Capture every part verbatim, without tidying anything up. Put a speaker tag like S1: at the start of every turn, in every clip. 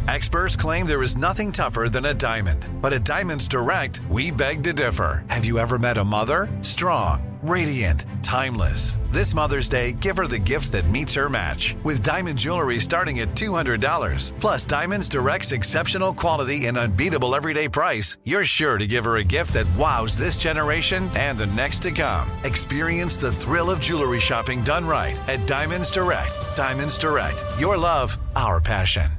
S1: Experts claim there is nothing tougher than a diamond. But at Diamonds Direct, we beg to differ. Have you ever met a mother? Strong, radiant, timeless. This Mother's Day, give her the gift that meets her match. With diamond jewelry starting at two hundred dollars. Plus, Diamonds Direct's exceptional quality and unbeatable everyday price, you're sure to give her a gift that wows this generation and the next to come. Experience the thrill of jewelry shopping done right at Diamonds Direct. Diamonds Direct. Your love, our passion.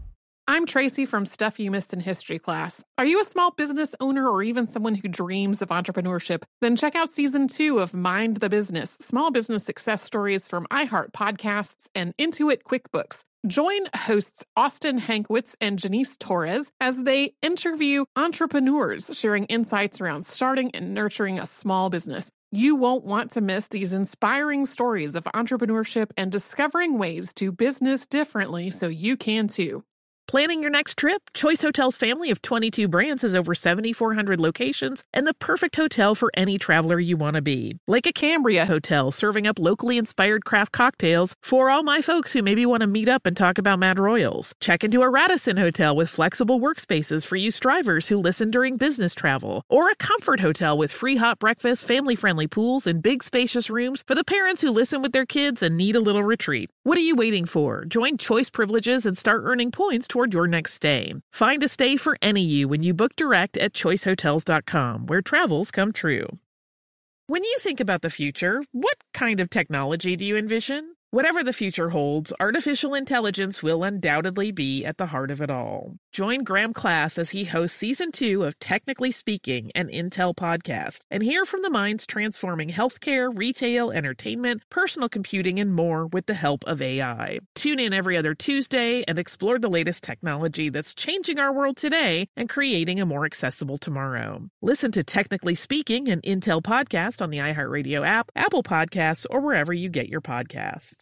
S2: I'm Tracy from Stuff You Missed in History class. Are you a small business owner or even someone who dreams of entrepreneurship? Then check out season two of Mind the Business, small business success stories from iHeart Podcasts and Intuit QuickBooks. Join hosts Austin Hankwitz and Janice Torres as they interview entrepreneurs sharing insights around starting and nurturing a small business. You won't want to miss these inspiring stories of entrepreneurship and discovering ways to business differently so you can too.
S3: Planning your next trip? Choice Hotels' family of twenty-two brands has over seven thousand four hundred locations and the perfect hotel for any traveler you want to be. Like a Cambria Hotel, serving up locally inspired craft cocktails for all my folks who maybe want to meet up and talk about Mad Royals. Check into a Radisson Hotel with flexible workspaces for you strivers who listen during business travel. Or a Comfort Hotel with free hot breakfast, family-friendly pools, and big spacious rooms for the parents who listen with their kids and need a little retreat. What are you waiting for? Join Choice Privileges and start earning points toward your next stay. Find a stay for any you when you book direct at choice hotels dot com, where travels come true. When you think about the future, what kind of technology do you envision? Whatever the future holds, artificial intelligence will undoubtedly be at the heart of it all. Join Graham Class as he hosts season two of Technically Speaking, an Intel podcast, and hear from the minds transforming healthcare, retail, entertainment, personal computing, and more with the help of A I. Tune in every other Tuesday and explore the latest technology that's changing our world today and creating a more accessible tomorrow. Listen to Technically Speaking, an Intel podcast on the iHeartRadio app, Apple Podcasts, or wherever you get your podcasts.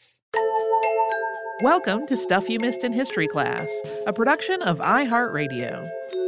S3: Welcome to Stuff You Missed in History class, a production of iHeartRadio.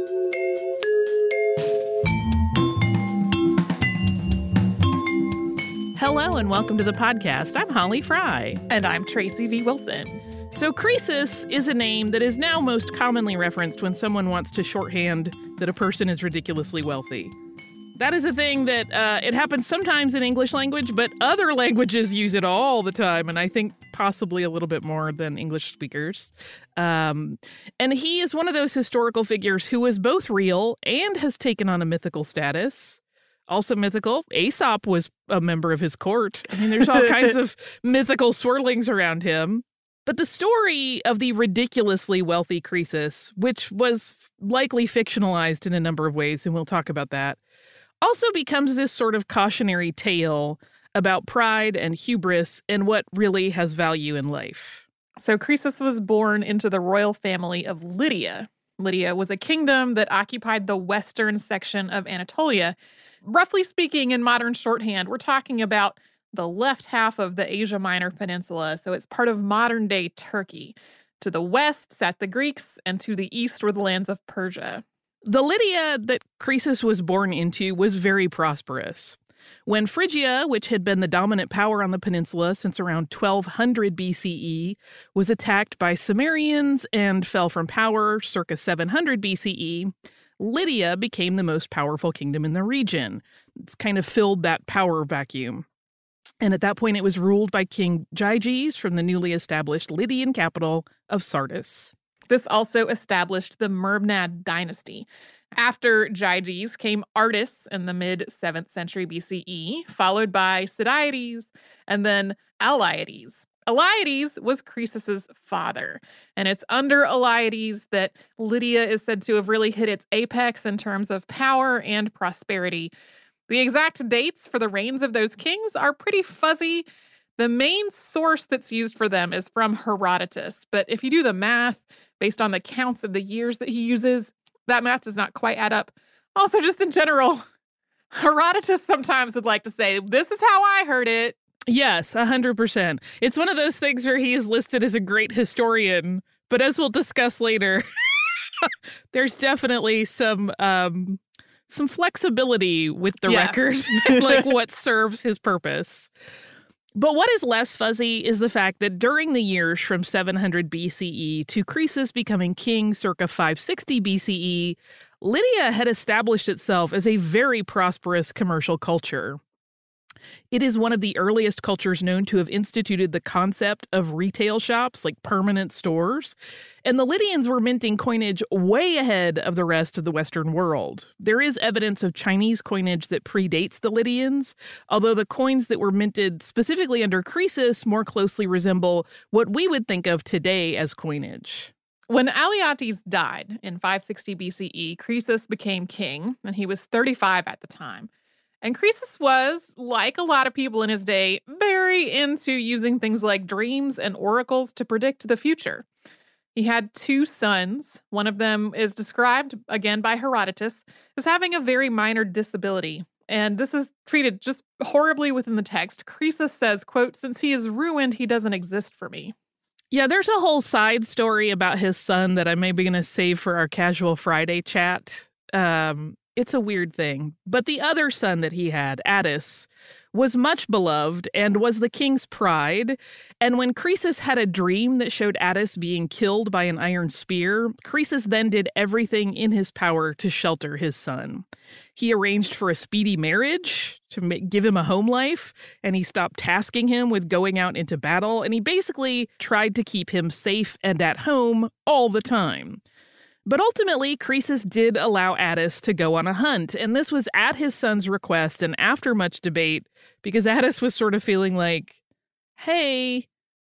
S3: Hello and welcome to the podcast. I'm Holly Fry.
S2: And I'm Tracy V. Wilson.
S3: So Croesus is a name that is now most commonly referenced when someone wants to shorthand that a person is ridiculously wealthy. That is a thing that uh, it happens sometimes in English language, but other languages use it all the time, and I think possibly a little bit more than English speakers. Um, and he is one of those historical figures who is both real and has taken on a mythical status. Also mythical, Aesop was a member of his court. I mean, there's all kinds of mythical swirlings around him. But the story of the ridiculously wealthy Croesus, which was likely fictionalized in a number of ways, and we'll talk about that, also becomes this sort of cautionary tale about pride and hubris and what really has value in life.
S2: So Croesus was born into the royal family of Lydia. Lydia was a kingdom that occupied the western section of Anatolia. Roughly speaking, in modern shorthand, we're talking about the left half of the Asia Minor Peninsula, so it's part of modern-day Turkey. To the west sat the Greeks, and to the east were the lands of Persia.
S3: The Lydia that Croesus was born into was very prosperous. When Phrygia, which had been the dominant power on the peninsula since around twelve hundred B C E, was attacked by Cimmerians and fell from power circa seven hundred B C E, Lydia became the most powerful kingdom in the region. It's kind of filled that power vacuum. And at that point, it was ruled by King Gyges from the newly established Lydian capital of Sardis.
S2: This also established the Mernad dynasty. After Gyges came Ardys in the mid-seventh century B C E, followed by Sidaides, and then Alyides. Alyides was Croesus's father, and it's under Alyides that Lydia is said to have really hit its apex in terms of power and prosperity. The exact dates for the reigns of those kings are pretty fuzzy. The main source that's used for them is from Herodotus, but if you do the math based on the counts of the years that he uses, that math does not quite add up. Also, just in general, Herodotus sometimes would like to say, this is how I heard it.
S3: Yes, one hundred percent. It's one of those things where he is listed as a great historian, but as we'll discuss later, there's definitely some um, some flexibility with the
S2: yeah.
S3: record, like what serves his purpose. But what is less fuzzy is the fact that during the years from seven hundred B C E to Croesus becoming king circa five sixty B C E, Lydia had established itself as a very prosperous commercial culture. It is one of the earliest cultures known to have instituted the concept of retail shops, like permanent stores, and the Lydians were minting coinage way ahead of the rest of the Western world. There is evidence of Chinese coinage that predates the Lydians, although the coins that were minted specifically under Croesus more closely resemble what we would think of today as coinage.
S2: When Alyattes died in five sixty B C E, Croesus became king, and he was thirty-five at the time. And Croesus was, like a lot of people in his day, very into using things like dreams and oracles to predict the future. He had two sons. One of them is described, again by Herodotus, as having a very minor disability. And this is treated just horribly within the text. Croesus says, quote, "Since he is ruined, he doesn't exist for me."
S3: Yeah, there's a whole side story about his son that I may be going to save for our Casual Friday chat. Um... It's a weird thing. But the other son that he had, Attis, was much beloved and was the king's pride. And when Croesus had a dream that showed Attis being killed by an iron spear, Croesus then did everything in his power to shelter his son. He arranged for a speedy marriage to make, give him a home life, and he stopped tasking him with going out into battle, and he basically tried to keep him safe and at home all the time. But ultimately, Croesus did allow Attis to go on a hunt, and this was at his son's request and after much debate, because Attis was sort of feeling like, hey,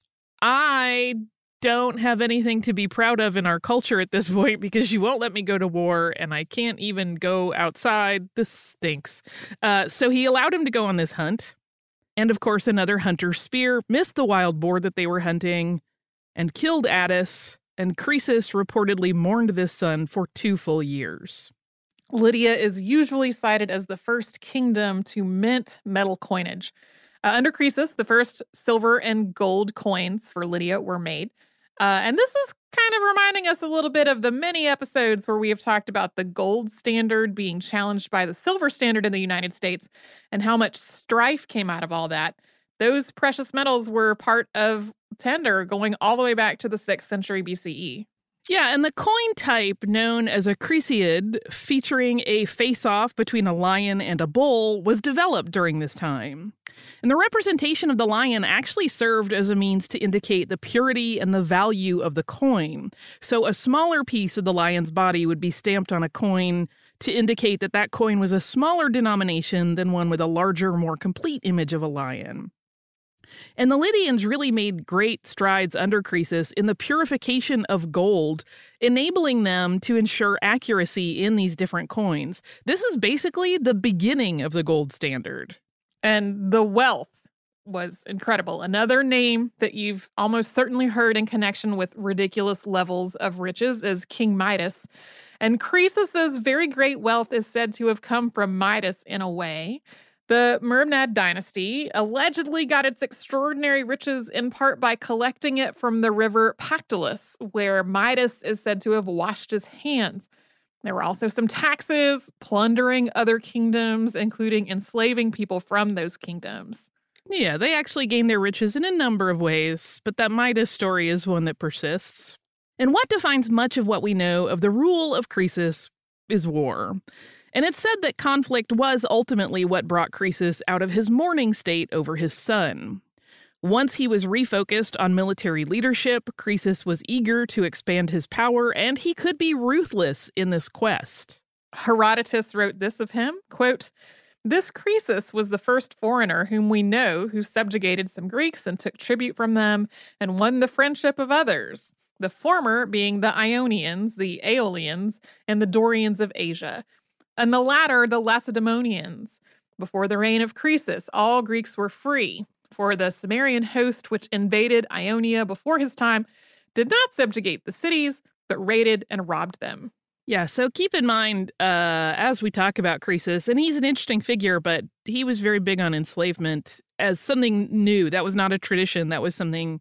S3: I don't have anything to be proud of in our culture at this point because you won't let me go to war, and I can't even go outside. This stinks. Uh, so he allowed him to go on this hunt. And of course, another hunter's spear missed the wild boar that they were hunting and killed Attis. And Croesus reportedly mourned this son for two full years.
S2: Lydia is usually cited as the first kingdom to mint metal coinage. Uh, under Croesus, the first silver and gold coins for Lydia were made. Uh, and this is kind of reminding us a little bit of the many episodes where we have talked about the gold standard being challenged by the silver standard in the United States and how much strife came out of all that. Those precious metals were part of tender going all the way back to the sixth century B C E.
S3: Yeah, and the coin type known as a Croeseid, featuring a face-off between a lion and a bull, was developed during this time. And the representation of the lion actually served as a means to indicate the purity and the value of the coin. So a smaller piece of the lion's body would be stamped on a coin to indicate that that coin was a smaller denomination than one with a larger, more complete image of a lion. And the Lydians really made great strides under Croesus in the purification of gold, enabling them to ensure accuracy in these different coins. This is basically the beginning of the gold standard.
S2: And the wealth was incredible. Another name that you've almost certainly heard in connection with ridiculous levels of riches is King Midas. And Croesus's very great wealth is said to have come from Midas in a way. The Myrmidad dynasty allegedly got its extraordinary riches in part by collecting it from the river Pactolus, where Midas is said to have washed his hands. There were also some taxes, plundering other kingdoms, including enslaving people from those kingdoms.
S3: Yeah, they actually gained their riches in a number of ways, but that Midas story is one that persists. And what defines much of what we know of the rule of Croesus is war. And it's said that conflict was ultimately what brought Croesus out of his mourning state over his son. Once he was refocused on military leadership, Croesus was eager to expand his power, and he could be ruthless in this quest.
S2: Herodotus wrote this of him, quote, "This Croesus was the first foreigner whom we know who subjugated some Greeks and took tribute from them and won the friendship of others, the former being the Ionians, the Aeolians, and the Dorians of Asia, and the latter the Lacedaemonians. Before the reign of Croesus, all Greeks were free, for the Cimmerian host which invaded Ionia before his time did not subjugate the cities, but raided and robbed them."
S3: Yeah, so keep in mind, uh, as we talk about Croesus, and he's an interesting figure, but he was very big on enslavement as something new. That was not a tradition. That was something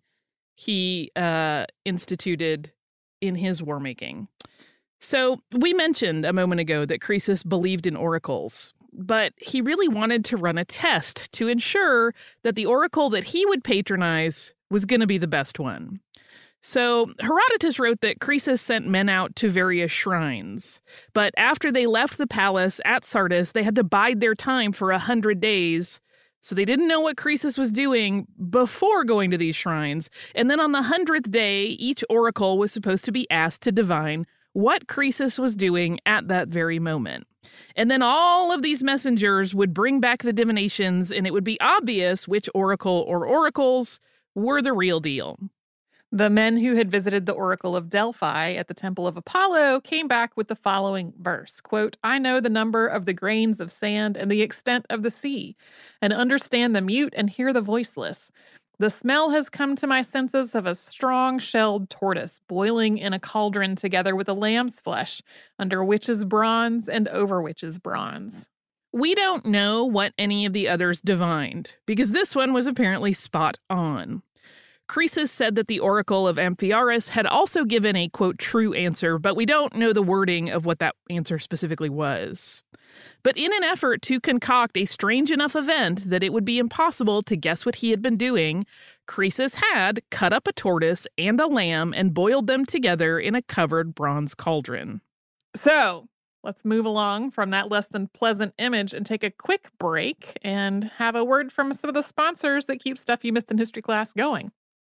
S3: he uh, instituted in his war making. So we mentioned a moment ago that Croesus believed in oracles. but he really wanted to run a test to ensure that the oracle that he would patronize was going to be the best one. So Herodotus wrote that Croesus sent men out to various shrines, but after they left the palace at Sardis, they had to bide their time for a hundred days. So they didn't know what Croesus was doing before going to these shrines. And then on the hundredth day, each oracle was supposed to be asked to divine what Croesus was doing at that very moment. And then all of these messengers would bring back the divinations, and it would be obvious which oracle or oracles were the real deal.
S2: The men who had visited the Oracle of Delphi at the Temple of Apollo came back with the following verse, quote, "I know the number of the grains of sand and the extent of the sea, and understand the mute and hear the voiceless. The smell has come to my senses of a strong-shelled tortoise boiling in a cauldron together with a lamb's flesh, under which is bronze and over which is bronze."
S3: We don't know what any of the others divined, because this one was apparently spot on. Croesus said that the oracle of Amphiaraus had also given a, quote, true answer, but we don't know the wording of what that answer specifically was. But in an effort to concoct a strange enough event that it would be impossible to guess what he had been doing, Croesus had cut up a tortoise and a lamb and boiled them together in a covered bronze cauldron.
S2: So let's move along from that less than pleasant image and take a quick break and have a word from some of the sponsors that keep Stuff You Missed in History Class going.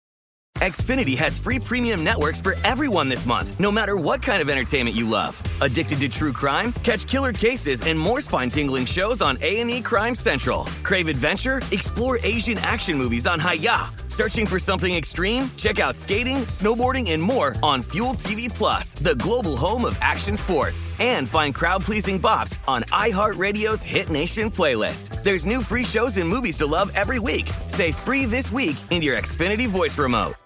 S4: Xfinity has free premium networks for everyone this month, no matter what kind of entertainment you love. Addicted to true crime? Catch killer cases and more spine-tingling shows on A and E Crime Central. Crave adventure? Explore Asian action movies on Hi-Ya. Searching for something extreme? Check out skating, snowboarding, and more on Fuel T V Plus, the global home of action sports. And find crowd-pleasing bops on iHeartRadio's Hit Nation playlist. There's new free shows and movies to love every week. Say free this week in your Xfinity voice remote.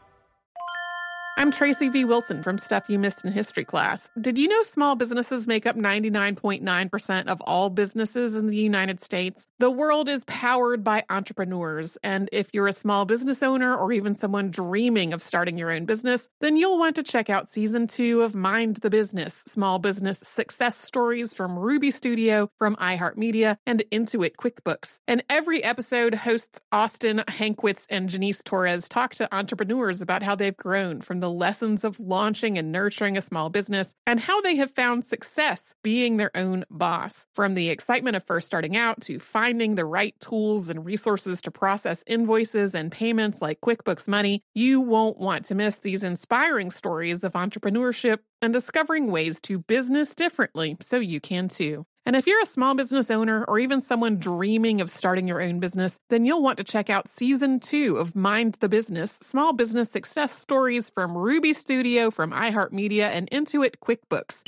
S2: I'm Tracy V. Wilson from Stuff You Missed in History Class. Did you know small businesses make up ninety-nine point nine percent of all businesses in the United States? The world is powered by entrepreneurs, and if you're a small business owner or even someone dreaming of starting your own business, then you'll want to check out Season two of Mind the Business, Small Business Success Stories from Ruby Studio, from iHeartMedia, and Intuit QuickBooks. And every episode, hosts Austin Hankwitz and Janice Torres talk to entrepreneurs about how they've grown from the lessons of launching and nurturing a small business and how they have found success being their own boss. From the excitement of first starting out to finding the right tools and resources to process invoices and payments like QuickBooks Money, you won't want to miss these inspiring stories of entrepreneurship and discovering ways to business differently so you can too. And if you're a small business owner or even someone dreaming of starting your own business, then you'll want to check out Season two of Mind the Business, Small Business Success Stories from Ruby Studio, from iHeartMedia, and Intuit QuickBooks.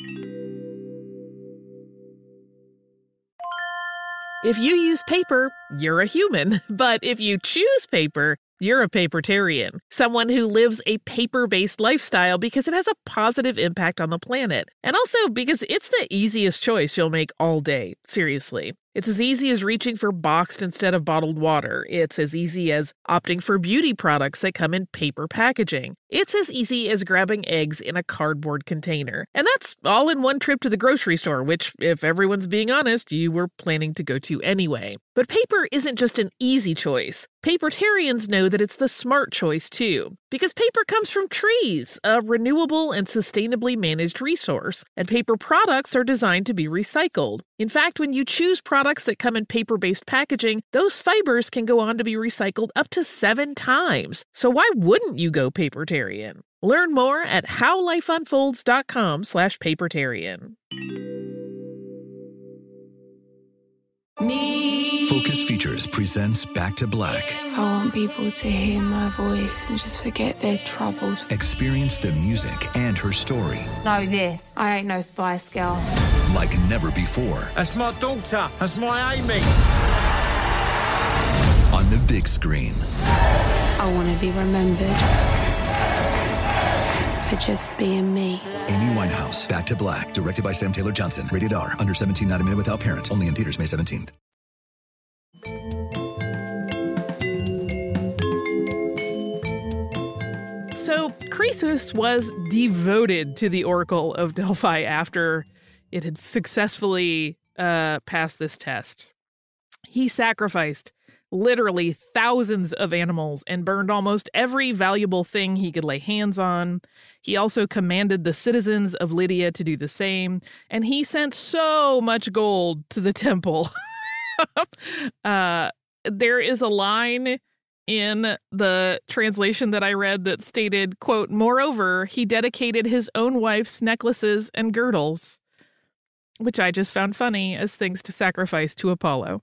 S3: If you use paper, you're a human. But if you choose paper, you're a papertarian, someone who lives a paper-based lifestyle because it has a positive impact on the planet. And also because it's the easiest choice you'll make all day, seriously. It's as easy as reaching for boxed instead of bottled water. It's as easy as opting for beauty products that come in paper packaging. It's as easy as grabbing eggs in a cardboard container. And that's all in one trip to the grocery store, which, if everyone's being honest, you were planning to go to anyway. But paper isn't just an easy choice. Papertarians know that it's the smart choice, too. Because paper comes from trees, a renewable and sustainably managed resource. And paper products are designed to be recycled. In fact, when you choose products that come in paper-based packaging, those fibers can go on to be recycled up to seven times. So why wouldn't you go papertarian? Learn more at howlifeunfolds.com slash papertarian.
S5: Me. Focus Features presents Back to Black.
S6: I want people to hear my voice and just forget their troubles.
S5: Experience the music and her story.
S6: Know this. I ain't no Spice Girl.
S5: Like never before.
S7: That's my daughter. That's my Amy.
S5: On the big screen.
S6: I want to be remembered for just being me.
S5: Amy Winehouse, Back to Black, directed by Sam Taylor Johnson. Rated R, under seventeen, not a minute without parent. Only in theaters May seventeenth.
S3: So Croesus was devoted to the Oracle of Delphi after it had successfully uh, pass this test. He sacrificed literally thousands of animals and burned almost every valuable thing he could lay hands on. He also commanded the citizens of Lydia to do the same, and he sent so much gold to the temple. uh, there is a line in the translation that I read that stated, quote, "Moreover, he dedicated his own wife's necklaces and girdles," which I just found funny as things to sacrifice to Apollo.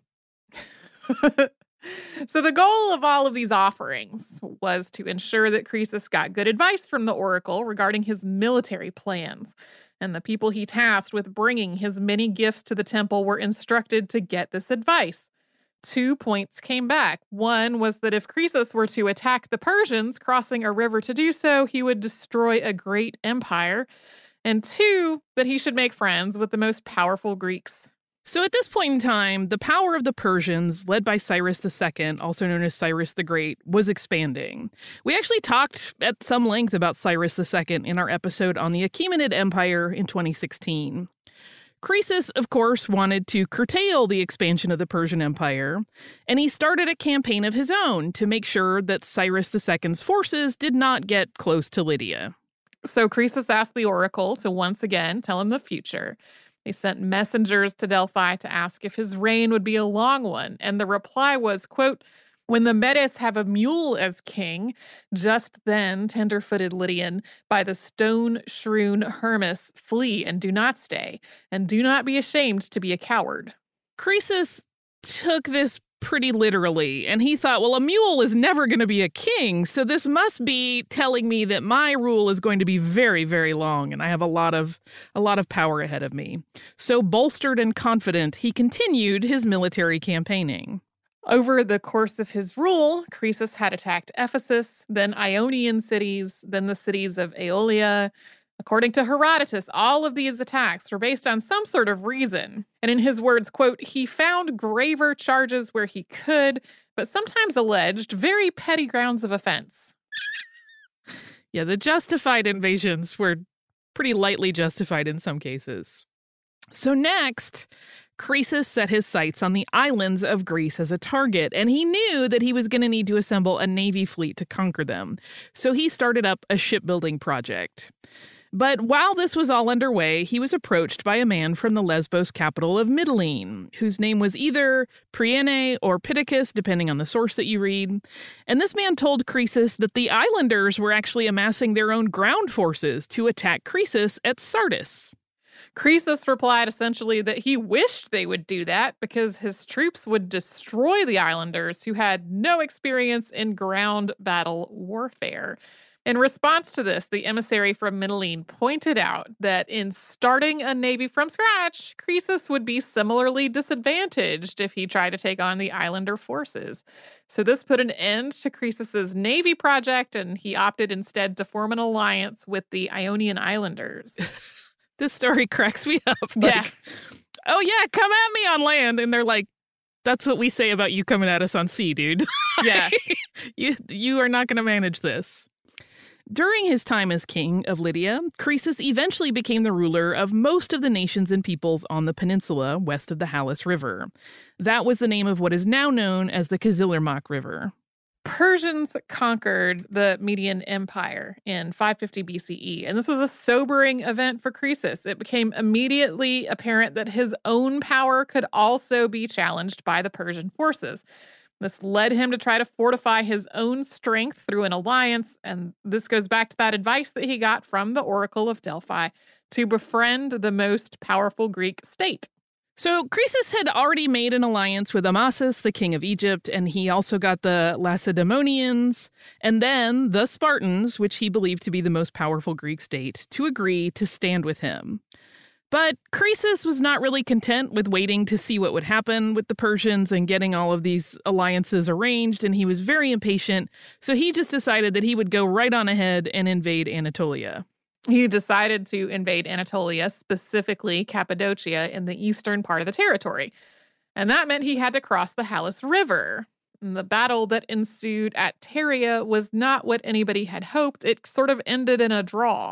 S2: So the goal of all of these offerings was to ensure that Croesus got good advice from the oracle regarding his military plans. And the people he tasked with bringing his many gifts to the temple were instructed to get this advice. Two points came back. One was that if Croesus were to attack the Persians crossing a river to do so, he would destroy a great empire. And two, that he should make friends with the most powerful Greeks.
S3: So at this point in time, the power of the Persians, led by Cyrus the Second, also known as Cyrus the Great, was expanding. We actually talked at some length about Cyrus the Second in our episode on the Achaemenid Empire in twenty sixteen. Croesus, of course, wanted to curtail the expansion of the Persian Empire, and he started a campaign of his own to make sure that Cyrus the Second's forces did not get close to Lydia.
S2: So Croesus asked the oracle to once again tell him the future. They sent messengers to Delphi to ask if his reign would be a long one, and the reply was, quote, "When the Medes have a mule as king, just then tender-footed Lydian, by the stone-strewn Hermus, flee and do not stay, and do not be ashamed to be a coward."
S3: Croesus took this pretty literally, and he thought, well, a mule is never going to be a king, so this must be telling me that my rule is going to be very, very long, and I have a lot of a lot of power ahead of me. So bolstered and confident, he continued his military campaigning.
S2: Over the course of his rule, Croesus had attacked Ephesus, then Ionian cities, then the cities of Aeolia. According to Herodotus, all of these attacks were based on some sort of reason. And in his words, quote, "He found graver charges where he could, but sometimes alleged very petty grounds of offense."
S3: Yeah, the justified invasions were pretty lightly justified in some cases. So next, Croesus set his sights on the islands of Greece as a target, and he knew that he was going to need to assemble a navy fleet to conquer them. So he started up a shipbuilding project. But while this was all underway, he was approached by a man from the Lesbos capital of Mytilene, whose name was either Priene or Pittacus, depending on the source that you read. And this man told Croesus that the islanders were actually amassing their own ground forces to attack Croesus at Sardis.
S2: Croesus replied essentially that he wished they would do that because his troops would destroy the islanders who had no experience in ground battle warfare. In response to this, the emissary from Mytilene pointed out that in starting a navy from scratch, Croesus would be similarly disadvantaged if he tried to take on the islander forces. So this put an end to Croesus's navy project, and he opted instead to form an alliance with the Ionian Islanders.
S3: This story cracks me up.
S2: Like,
S3: yeah. Oh, yeah, come at me on land. And they're like, that's what we say about you coming at us on sea, dude.
S2: Yeah.
S3: you, you are not going to manage this. During his time as king of Lydia, Croesus eventually became the ruler of most of the nations and peoples on the peninsula west of the Halys River. That was the name of what is now known as the Kızılırmak River.
S2: Persians conquered the Median Empire in five fifty B C E, and this was a sobering event for Croesus. It became immediately apparent that his own power could also be challenged by the Persian forces. This led him to try to fortify his own strength through an alliance, and this goes back to that advice that he got from the Oracle of Delphi to befriend the most powerful Greek state.
S3: So Croesus had already made an alliance with Amasis, the king of Egypt, and he also got the Lacedaemonians, and then the Spartans, which he believed to be the most powerful Greek state, to agree to stand with him. But Croesus was not really content with waiting to see what would happen with the Persians and getting all of these alliances arranged, and he was very impatient, so he just decided that he would go right on ahead and invade Anatolia.
S2: He decided to invade Anatolia, specifically Cappadocia in the eastern part of the territory. And that meant he had to cross the Halys River. And the battle that ensued at Pteria was not what anybody had hoped. It sort of ended in a draw.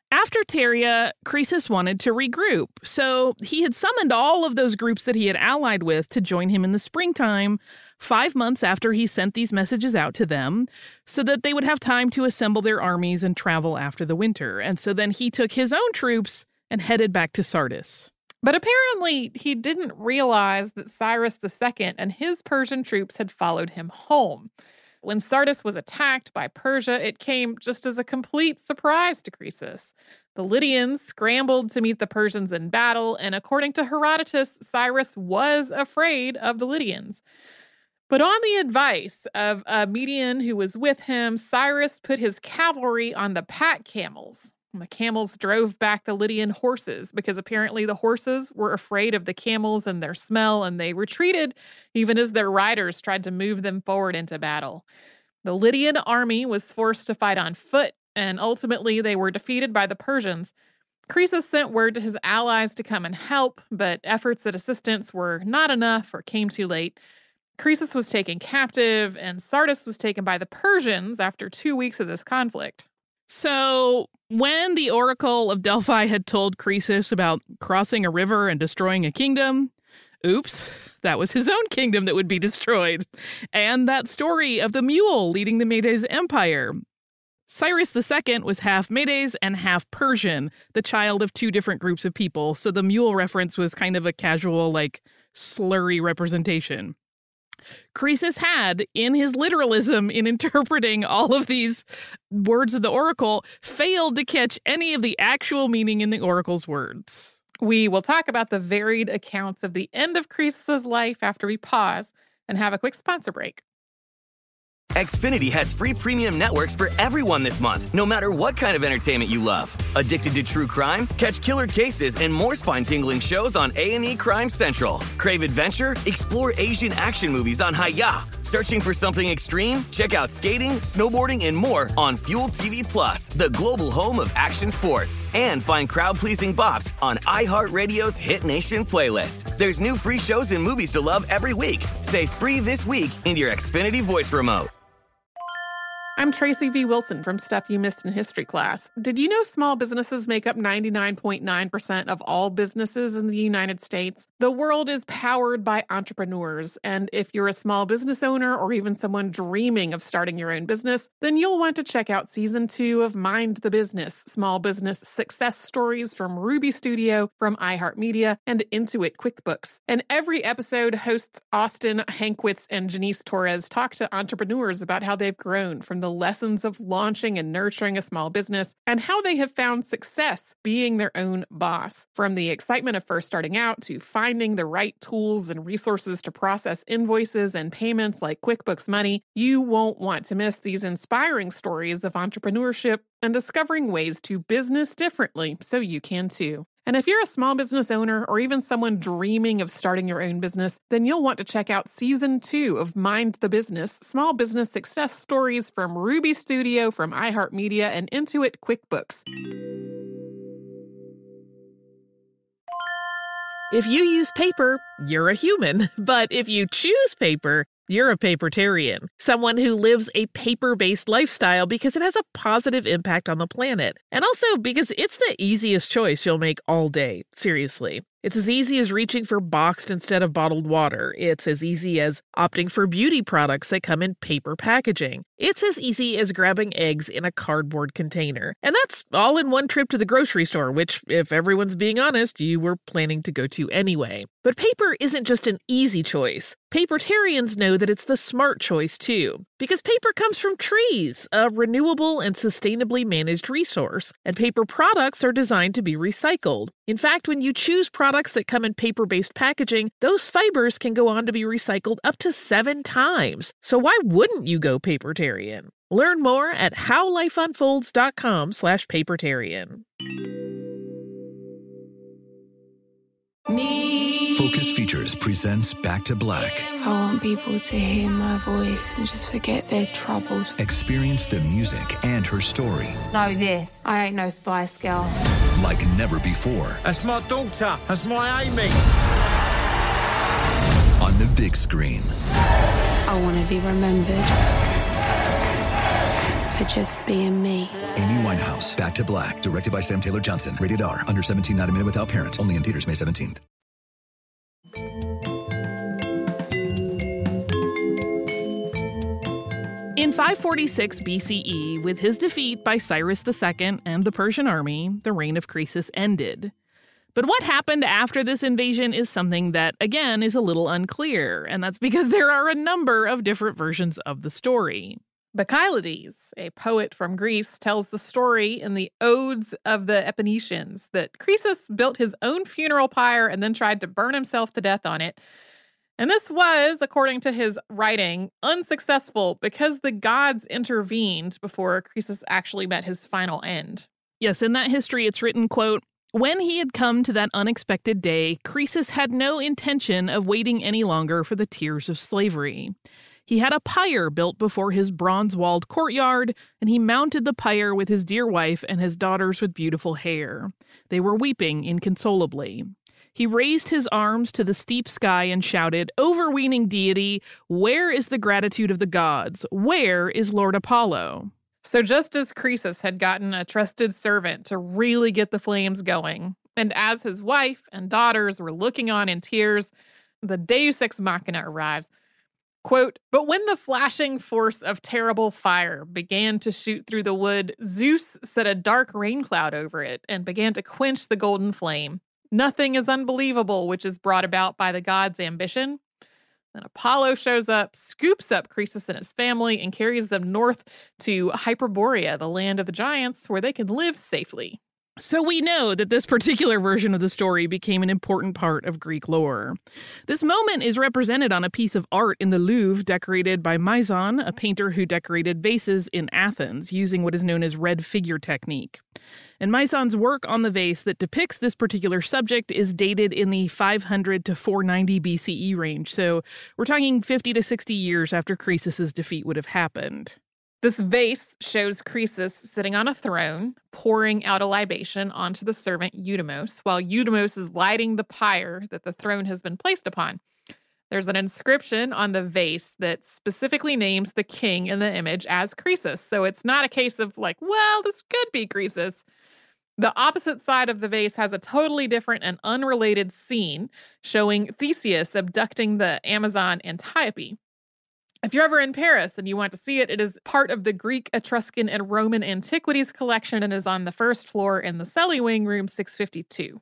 S3: After Teria, Croesus wanted to regroup, so he had summoned all of those groups that he had allied with to join him in the springtime, five months after he sent these messages out to them, so that they would have time to assemble their armies and travel after the winter. And so then he took his own troops and headed back to Sardis.
S2: But apparently he didn't realize that Cyrus the Second and his Persian troops had followed him home. When Sardis was attacked by Persia, it came just as a complete surprise to Croesus. The Lydians scrambled to meet the Persians in battle, and according to Herodotus, Cyrus was afraid of the Lydians. But on the advice of a Median who was with him, Cyrus put his cavalry on the pack camels. And the camels drove back the Lydian horses because apparently the horses were afraid of the camels and their smell, and they retreated even as their riders tried to move them forward into battle. The Lydian army was forced to fight on foot, and ultimately they were defeated by the Persians. Croesus sent word to his allies to come and help, but efforts at assistance were not enough or came too late. Croesus was taken captive, and Sardis was taken by the Persians after two weeks of this conflict.
S3: So when the Oracle of Delphi had told Croesus about crossing a river and destroying a kingdom, oops, that was his own kingdom that would be destroyed. And that story of the mule leading the Medes Empire. Cyrus the Second was half Medes and half Persian, the child of two different groups of people. So the mule reference was kind of a casual, like, slurry representation. Croesus had, in his literalism in interpreting all of these words of the oracle, failed to catch any of the actual meaning in the oracle's words.
S2: We will talk about the varied accounts of the end of Croesus's life after we pause and have a quick sponsor break.
S4: Xfinity has free premium networks for everyone this month, no matter what kind of entertainment you love. Addicted to true crime? Catch killer cases and more spine-tingling shows on A and E Crime Central. Crave adventure? Explore Asian action movies on Hi-Ya. Searching for something extreme? Check out skating, snowboarding, and more on Fuel T V Plus, the global home of action sports. And find crowd-pleasing bops on iHeartRadio's Hit Nation playlist. There's new free shows and movies to love every week. Say free this week in your Xfinity voice remote.
S2: I'm Tracy V. Wilson from Stuff You Missed in History Class. Did you know small businesses make up ninety-nine point nine percent of all businesses in the United States? The world is powered by entrepreneurs, and if you're a small business owner or even someone dreaming of starting your own business, then you'll want to check out Season two of Mind the Business, Small Business Success Stories from Ruby Studio, from iHeartMedia, and Intuit QuickBooks. And every episode, hosts Austin Hankwitz and Janice Torres talk to entrepreneurs about how they've grown from the The lessons of launching and nurturing a small business, and how they have found success being their own boss. From the excitement of first starting out to finding the right tools and resources to process invoices and payments like QuickBooks Money, you won't want to miss these inspiring stories of entrepreneurship and discovering ways to business differently so you can too. And if you're a small business owner or even someone dreaming of starting your own business, then you'll want to check out Season two of Mind the Business, Small Business Success Stories from Ruby Studio, from iHeartMedia, and Intuit QuickBooks.
S3: If you use paper, you're a human. But if you choose paper, you're a papertarian, someone who lives a paper-based lifestyle because it has a positive impact on the planet. And also because it's the easiest choice you'll make all day, seriously. It's as easy as reaching for boxed instead of bottled water. It's as easy as opting for beauty products that come in paper packaging. It's as easy as grabbing eggs in a cardboard container. And that's all in one trip to the grocery store, which, if everyone's being honest, you were planning to go to anyway. But paper isn't just an easy choice. Papertarians know that it's the smart choice, too. Because paper comes from trees, a renewable and sustainably managed resource. And paper products are designed to be recycled. In fact, when you choose products that come in paper-based packaging, those fibers can go on to be recycled up to seven times. So why wouldn't you go papertarian? Learn more at howlifeunfolds.com slash papertarian.
S5: Me. Focus Features presents Back to Black.
S6: I want people to hear my voice and just forget their troubles.
S5: Experience the music and her story.
S8: Know this, I ain't no Spice Girl.
S5: Like never before.
S7: That's my daughter. That's my Amy.
S5: On the big screen.
S6: I want to be remembered for just being me.
S5: Amy Winehouse, Back to Black, directed by Sam Taylor Johnson. Rated R, under seventeen, not a minute without parent. Only in theaters May seventeenth.
S3: In five forty-six B C E, with his defeat by Cyrus the Second and the Persian army, the reign of Croesus ended. But what happened after this invasion is something that, again, is a little unclear, and that's because there are a number of different versions of the story.
S2: Bacchylides, a poet from Greece, tells the story in the Odes of the Epinetians that Croesus built his own funeral pyre and then tried to burn himself to death on it. And this was, according to his writing, unsuccessful because the gods intervened before Croesus actually met his final end.
S3: Yes, in that history it's written, quote, "When he had come to that unexpected day, Croesus had no intention of waiting any longer for the tears of slavery. He had a pyre built before his bronze-walled courtyard, and he mounted the pyre with his dear wife and his daughters with beautiful hair. They were weeping inconsolably. He raised his arms to the steep sky and shouted, 'Overweening deity, where is the gratitude of the gods? Where is Lord Apollo?'"
S2: So just as Croesus had gotten a trusted servant to really get the flames going, and as his wife and daughters were looking on in tears, the Deus Ex Machina arrives. Quote, "But when the flashing force of terrible fire began to shoot through the wood, Zeus set a dark rain cloud over it and began to quench the golden flame. Nothing is unbelievable which is brought about by the gods' ambition. Then Apollo shows up, scoops up Croesus and his family, and carries them north to Hyperborea, the land of the giants, where they can live safely."
S3: So we know that this particular version of the story became an important part of Greek lore. This moment is represented on a piece of art in the Louvre decorated by Mizon, a painter who decorated vases in Athens using what is known as red figure technique. And Mizon's work on the vase that depicts this particular subject is dated in the five hundred to four ninety B C E range, so we're talking fifty to sixty years after Croesus's defeat would have happened.
S2: This vase shows Croesus sitting on a throne, pouring out a libation onto the servant Eudemos, while Eudemos is lighting the pyre that the throne has been placed upon. There's an inscription on the vase that specifically names the king in the image as Croesus, so it's not a case of like, well, this could be Croesus. The opposite side of the vase has a totally different and unrelated scene showing Theseus abducting the Amazon Antiope. If you're ever in Paris and you want to see it, it is part of the Greek, Etruscan, and Roman Antiquities collection and is on the first floor in the Celly Wing, room six fifty-two.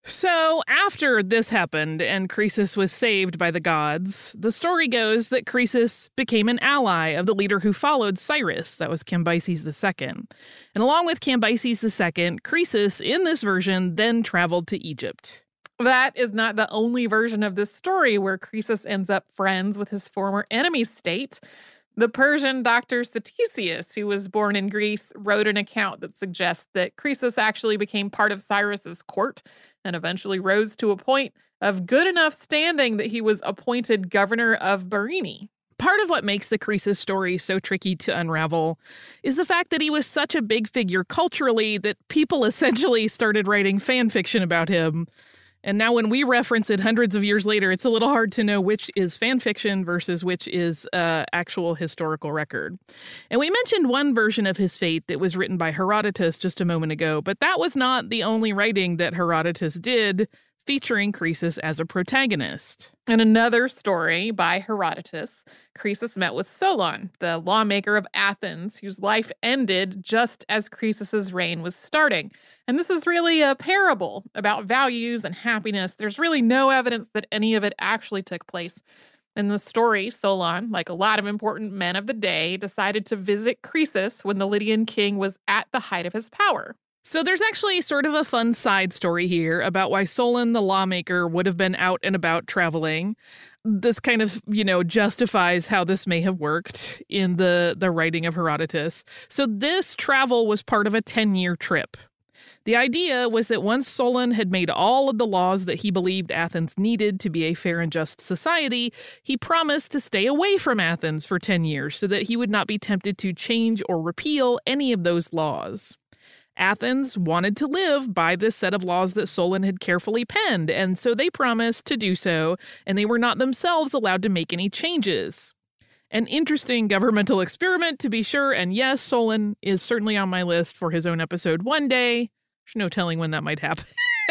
S3: So after this happened and Croesus was saved by the gods, the story goes that Croesus became an ally of the leader who followed Cyrus, that was Cambyses the Second. And along with Cambyses the Second, Croesus, in this version, then traveled to Egypt.
S2: That is not the only version of this story where Croesus ends up friends with his former enemy state. The Persian doctor Ctesias, who was born in Greece, wrote an account that suggests that Croesus actually became part of Cyrus's court and eventually rose to a point of good enough standing that he was appointed governor of Byrene.
S3: Part of what makes the Croesus story so tricky to unravel is the fact that he was such a big figure culturally that people essentially started writing fan fiction about him. And now when we reference it hundreds of years later, it's a little hard to know which is fan fiction versus which is uh, actual historical record. And we mentioned one version of his fate that was written by Herodotus just a moment ago, but that was not the only writing that Herodotus did featuring Croesus as a protagonist.
S2: In another story by Herodotus, Croesus met with Solon, the lawmaker of Athens, whose life ended just as Croesus's reign was starting. And this is really a parable about values and happiness. There's really no evidence that any of it actually took place. In the story, Solon, like a lot of important men of the day, decided to visit Croesus when the Lydian king was at the height of his power.
S3: So there's actually sort of a fun side story here about why Solon the lawmaker would have been out and about traveling. This kind of, you know, justifies how this may have worked in the, the writing of Herodotus. So this travel was part of a ten-year trip. The idea was that once Solon had made all of the laws that he believed Athens needed to be a fair and just society, he promised to stay away from Athens for ten years so that he would not be tempted to change or repeal any of those laws. Athens wanted to live by this set of laws that Solon had carefully penned, and so they promised to do so, and they were not themselves allowed to make any changes. An interesting governmental experiment, to be sure, and yes, Solon is certainly on my list for his own episode one day. There's no telling when that might happen.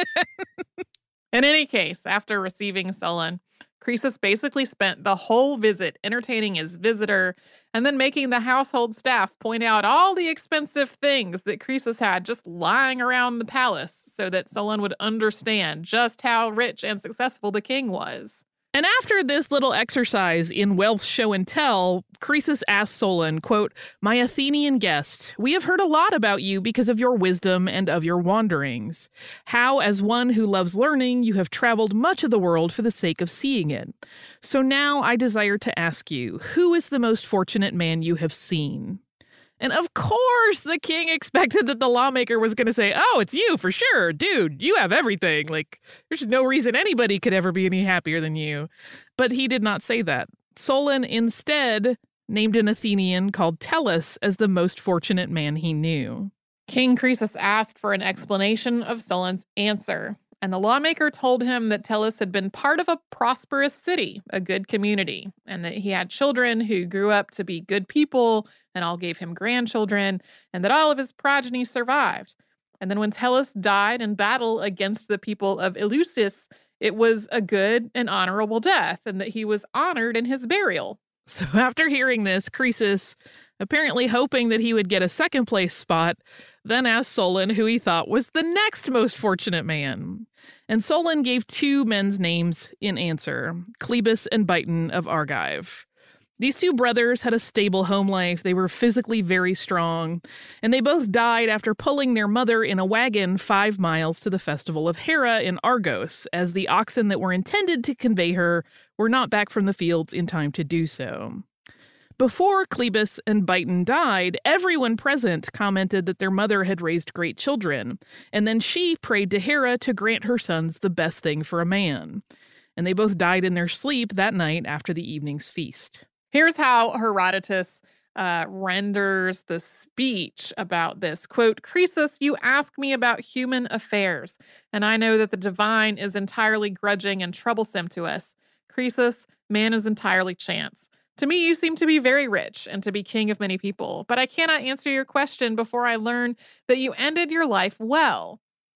S2: In any case, after receiving Solon, Croesus basically spent the whole visit entertaining his visitor and then making the household staff point out all the expensive things that Croesus had just lying around the palace so that Solon would understand just how rich and successful the king was.
S3: And after this little exercise in wealth show and tell, Croesus asked Solon, quote, "My Athenian guest, we have heard a lot about you because of your wisdom and of your wanderings. How, as one who loves learning, you have traveled much of the world for the sake of seeing it. So now I desire to ask you, who is the most fortunate man you have seen?" And of course, the king expected that the lawmaker was going to say, "Oh, it's you for sure. Dude, you have everything. Like, there's no reason anybody could ever be any happier than you." But he did not say that. Solon instead named an Athenian called Tellus as the most fortunate man he knew.
S2: King Croesus asked for an explanation of Solon's answer, and the lawmaker told him that Tellus had been part of a prosperous city, a good community, and that he had children who grew up to be good people and all gave him grandchildren, and that all of his progeny survived. And then when Tellus died in battle against the people of Eleusis, it was a good and honorable death, and that he was honored in his burial.
S3: So after hearing this, Croesus, apparently hoping that he would get a second place spot, then asked Solon who he thought was the next most fortunate man. And Solon gave two men's names in answer, Cleobus and Biton of Argive. These two brothers had a stable home life. They were physically very strong, and they both died after pulling their mother in a wagon five miles to the festival of Hera in Argos, as the oxen that were intended to convey her were not back from the fields in time to do so. Before Cleobus and Biton died, everyone present commented that their mother had raised great children, and then she prayed to Hera to grant her sons the best thing for a man. And they both died in their sleep that night after the evening's feast.
S2: Here's how Herodotus uh, renders the speech about this. Quote, "Croesus, you ask me about human affairs, and I know that the divine is entirely grudging and troublesome to us. Croesus, man is entirely chance. To me, you seem to be very rich and to be king of many people, but I cannot answer your question before I learn that you ended your life well."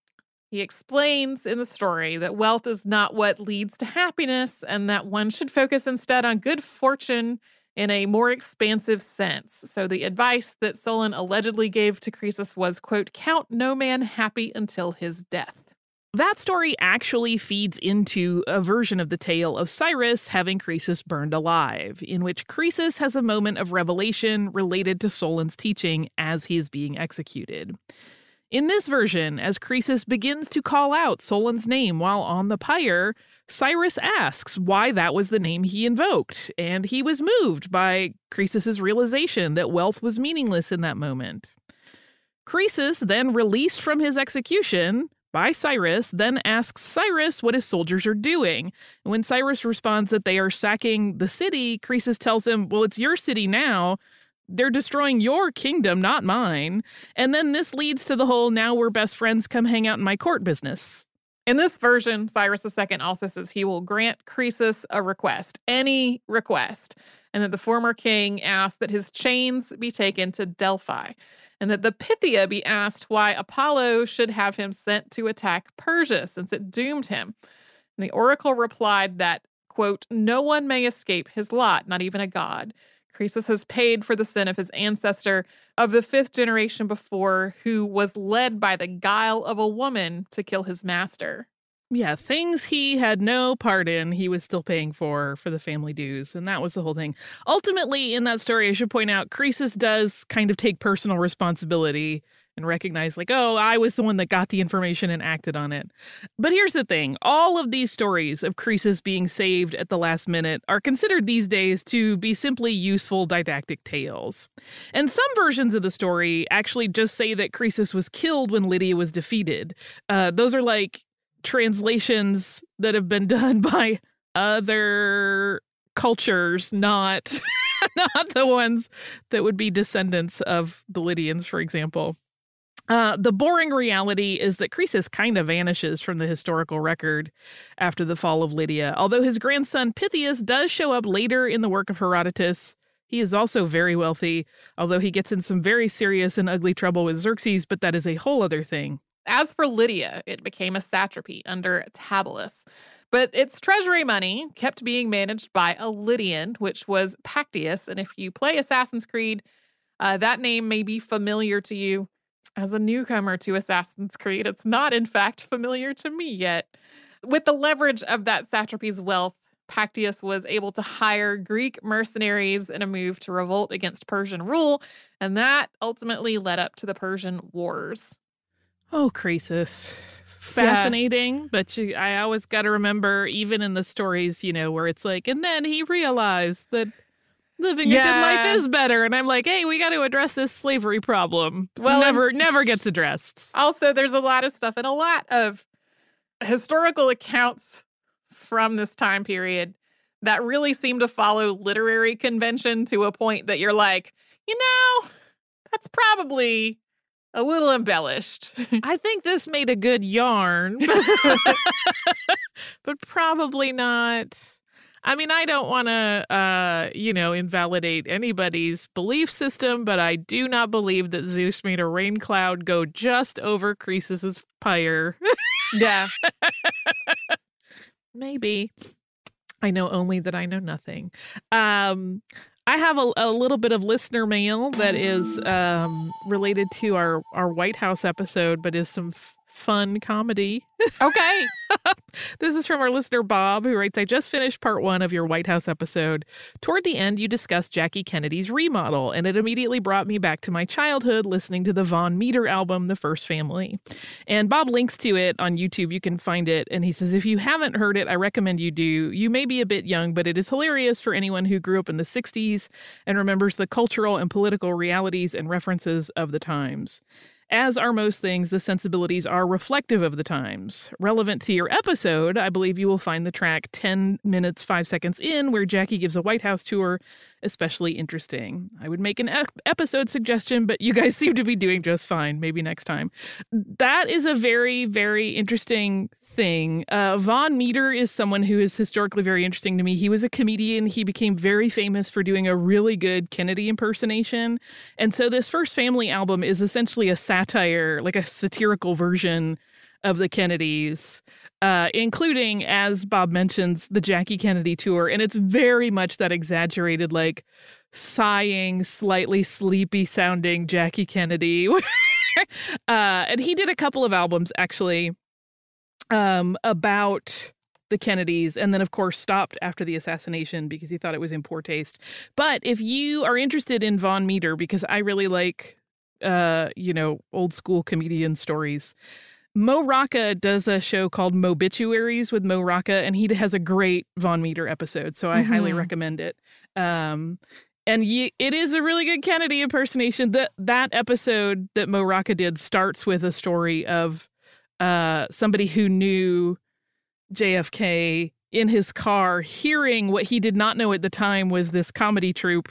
S2: He explains in the story that wealth is not what leads to happiness and that one should focus instead on good fortune in a more expansive sense. So the advice that Solon allegedly gave to Croesus was, quote, "Count no man happy until his death."
S3: That story actually feeds into a version of the tale of Cyrus having Croesus burned alive, in which Croesus has a moment of revelation related to Solon's teaching as he is being executed. In this version, as Croesus begins to call out Solon's name while on the pyre, Cyrus asks why that was the name he invoked, and he was moved by Croesus's realization that wealth was meaningless in that moment. Croesus, then released from his execution by Cyrus, then asks Cyrus what his soldiers are doing. And when Cyrus responds that they are sacking the city, Croesus tells him, "Well, it's your city now. They're destroying your kingdom, not mine." And then this leads to the whole "now we're best friends, come hang out in my court" business.
S2: In this version, Cyrus the Second also says he will grant Croesus a request, any request, and that the former king asked that his chains be taken to Delphi, and that the Pythia be asked why Apollo should have him sent to attack Persia since it doomed him. And the oracle replied that, quote, "No one may escape his lot, not even a god. Croesus has paid for the sin of his ancestor of the fifth generation before, who was led by the guile of a woman to kill his master."
S3: Yeah, things he had no part in, he was still paying for, for the family dues, and that was the whole thing. Ultimately, in that story, I should point out, Croesus does kind of take personal responsibility and recognize, like, oh, I was the one that got the information and acted on it. But here's the thing. All of these stories of Croesus being saved at the last minute are considered these days to be simply useful didactic tales. And some versions of the story actually just say that Croesus was killed when Lydia was defeated. Uh, those are like translations that have been done by other cultures, not, not the ones that would be descendants of the Lydians, for example. Uh, the boring reality is that Croesus kind of vanishes from the historical record after the fall of Lydia, although his grandson Pythias does show up later in the work of Herodotus He is also very wealthy, although he gets in some very serious and ugly trouble with Xerxes, but that is a whole other thing.
S2: As for Lydia, it became a satrapy under Tabalus. But its treasury money kept being managed by a Lydian, which was Pactius. And if you play Assassin's Creed, uh, that name may be familiar to you. As a newcomer to Assassin's Creed, it's not, in fact, familiar to me yet. With the leverage of that satrapy's wealth, Pactius was able to hire Greek mercenaries in a move to revolt against Persian rule, and that ultimately led up to the Persian Wars.
S3: Oh, Croesus. Fascinating, yeah. But you, I always got to remember, even in the stories, you know, where it's like, and then he realized that living yeah. a good life is better. And I'm like, hey, we got to address this slavery problem. Well, never, and, never gets addressed.
S2: Also, there's a lot of stuff and a lot of historical accounts from this time period that really seem to follow literary convention to a point that you're like, you know, that's probably a little embellished.
S3: I think this made a good yarn, but probably not. I mean, I don't want to, uh, you know, invalidate anybody's belief system, but I do not believe that Zeus made a rain cloud go just over Croesus's pyre.
S2: Yeah.
S3: Maybe. I know only that I know nothing. Um, I have a, a little bit of listener mail that is um, related to our, our White House episode, but is some f- fun comedy.
S2: Okay.
S3: This is from our listener, Bob, who writes, I just finished part one of your White House episode. Toward the end, you discussed Jackie Kennedy's remodel, and it immediately brought me back to my childhood listening to the Von Meter album, The First Family. And Bob links to it on YouTube. You can find it. And he says, if you haven't heard it, I recommend you do. You may be a bit young, but it is hilarious for anyone who grew up in the sixties and remembers the cultural and political realities and references of the times. As are most things, the sensibilities are reflective of the times. Relevant to your episode, I believe you will find the track ten minutes, five seconds in, where Jackie gives a White House tour, especially interesting. I would make an ep- episode suggestion, but you guys seem to be doing just fine. Maybe next time. That is a very, very interesting thing. Uh, Von Meter is someone who is historically very interesting to me. He was a comedian. He became very famous for doing a really good Kennedy impersonation. And so this First Family album is essentially a satire, like a satirical version of the Kennedys, uh, including, as Bob mentions, the Jackie Kennedy tour. And it's very much that exaggerated, like sighing, slightly sleepy sounding Jackie Kennedy. uh, and he did a couple of albums, actually, um, about the Kennedys, and then, of course, stopped after the assassination because he thought it was in poor taste. But if you are interested in Von Meter, because I really like, uh, you know, old school comedian stories, Mo Rocca does a show called Mobituaries with Mo Rocca, and he has a great Von Meter episode, so I mm-hmm. highly recommend it. Um, and ye, it is a really good Kennedy impersonation. That that episode that Mo Rocca did starts with a story of uh, somebody who knew J F K in his car, hearing what he did not know at the time was this comedy troupe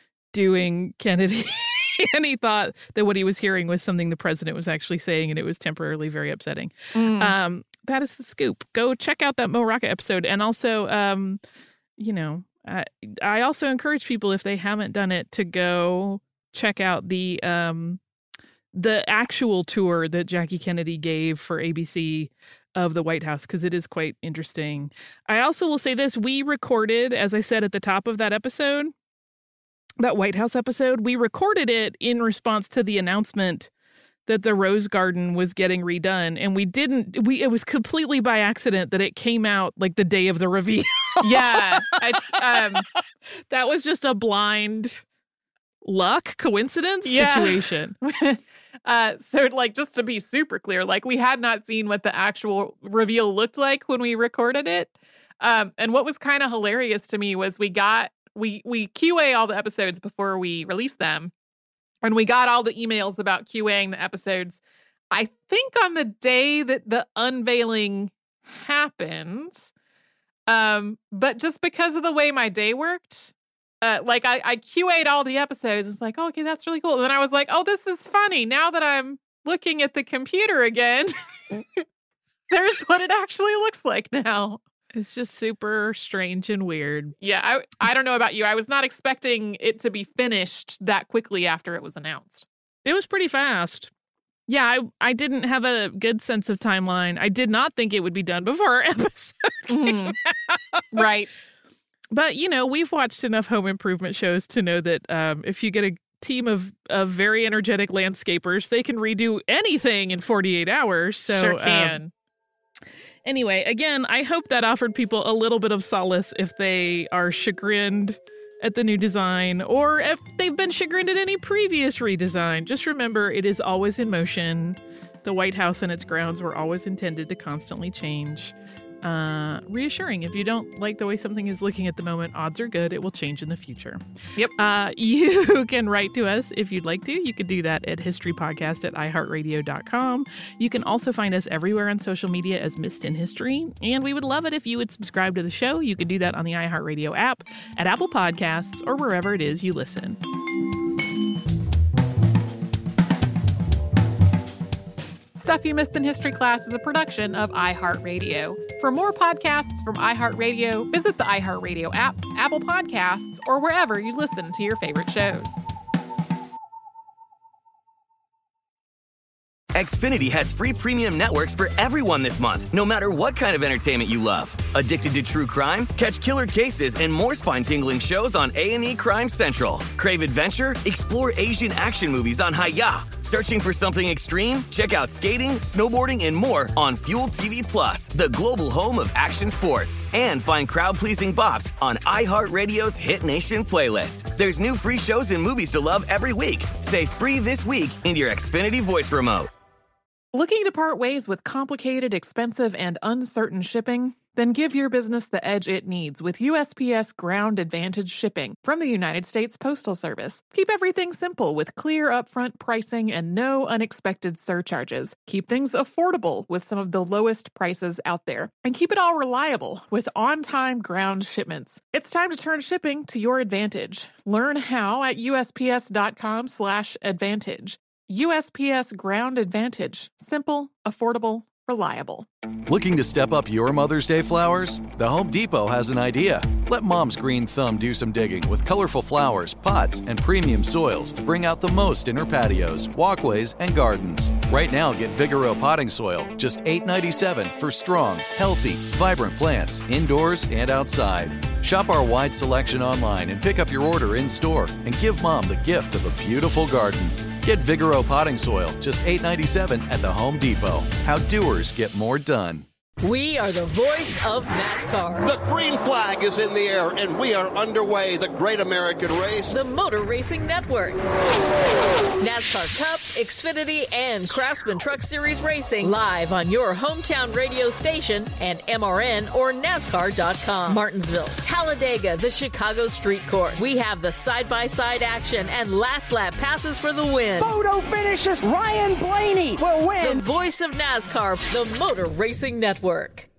S3: doing Kennedy. And he thought that what he was hearing was something the president was actually saying, and it was temporarily very upsetting. Mm. Um, that is the scoop. Go check out that Mo Rocca episode. And also, um, you know, I, I also encourage people, if they haven't done it, to go check out the um, the actual tour that Jackie Kennedy gave for A B C of the White House, because it is quite interesting. I also will say this. We recorded, as I said at the top of that episode, that White House episode, we recorded it in response to the announcement that the Rose Garden was getting redone. And we didn't, we, it was completely by accident that it came out like the day of the reveal.
S2: Yeah. I, um,
S3: that was just a blind luck, coincidence
S2: yeah.
S3: situation.
S2: uh, so like, just to be super clear, like we had not seen what the actual reveal looked like when we recorded it. Um, and what was kind of hilarious to me was we got, We we Q A all the episodes before we release them. And we got all the emails about QAing the episodes, I think on the day that the unveiling happened. Um, but just because of the way my day worked, uh, like I, I Q A'd all the episodes. It's like, oh, okay, that's really cool. And then I was like, oh, this is funny. Now that I'm looking at the computer again, there's what it actually looks like now.
S3: It's just super strange and weird.
S2: Yeah, I I don't know about you. I was not expecting it to be finished that quickly after it was announced.
S3: It was pretty fast. Yeah, I, I didn't have a good sense of timeline. I did not think it would be done before our episode came
S2: Mhm.
S3: out.
S2: Right.
S3: But, you know, we've watched enough home improvement shows to know that um, if you get a team of, of very energetic landscapers, they can redo anything in forty-eight hours. So,
S2: Sure can.
S3: Um, anyway, again, I hope that offered people a little bit of solace if they are chagrined at the new design, or if they've been chagrined at any previous redesign. Just remember, it is always in motion. The White House and its grounds were always intended to constantly change. Uh, reassuring. If you don't like the way something is looking at the moment, odds are good it will change in the future.
S2: Yep.
S3: Uh, you can write to us if you'd like to. You can do that at historypodcast at i heart radio dot com. You can also find us everywhere on social media as Missed in History. And we would love it if you would subscribe to the show. You can do that on the iHeartRadio app, at Apple Podcasts, or wherever it is you listen.
S2: Stuff You Missed in History Class is a production of iHeartRadio. For more podcasts from iHeartRadio, visit the iHeartRadio app, Apple Podcasts, or wherever you listen to your favorite shows.
S4: Xfinity has free premium networks for everyone this month, no matter what kind of entertainment you love. Addicted to true crime? Catch killer cases and more spine-tingling shows on A and E Crime Central. Crave adventure? Explore Asian action movies on Hi-Ya. Searching for something extreme? Check out skating, snowboarding, and more on Fuel T V Plus, the global home of action sports. And find crowd-pleasing bops on iHeartRadio's Hit Nation playlist. There's new free shows and movies to love every week. Say free this week in your Xfinity voice remote.
S2: Looking to part ways with complicated, expensive, and uncertain shipping? Then give your business the edge it needs with U S P S Ground Advantage shipping from the United States Postal Service. Keep everything simple with clear upfront pricing and no unexpected surcharges. Keep things affordable with some of the lowest prices out there. And keep it all reliable with on-time ground shipments. It's time to turn shipping to your advantage. Learn how at U S P S dot com slash advantage. U S P S Ground Advantage. Simple, affordable, reliable.
S9: Looking to step up your Mother's Day flowers? The Home Depot has an idea. Let Mom's green thumb do some digging with colorful flowers, pots, and premium soils to bring out the most in her patios, walkways, and gardens. Right now, get Vigoro potting soil, just eight ninety-seven for strong, healthy, vibrant plants indoors and outside. Shop our wide selection online and pick up your order in-store and give Mom the gift of a beautiful garden. Get Vigoro potting soil, just eight ninety-seven at the Home Depot. How doers get more done.
S10: We are the voice of NASCAR.
S11: The green flag is in the air, and we are underway. The Great American Race.
S10: The Motor Racing Network. NASCAR Cup, Xfinity, and Craftsman Truck Series Racing live on your hometown radio station and M R N or NASCAR dot com. Martinsville, Talladega, the Chicago Street Course. We have the side-by-side action and last lap passes for the win.
S12: Photo finishes. Ryan Blaney will win.
S10: The voice of NASCAR, the Motor Racing Network.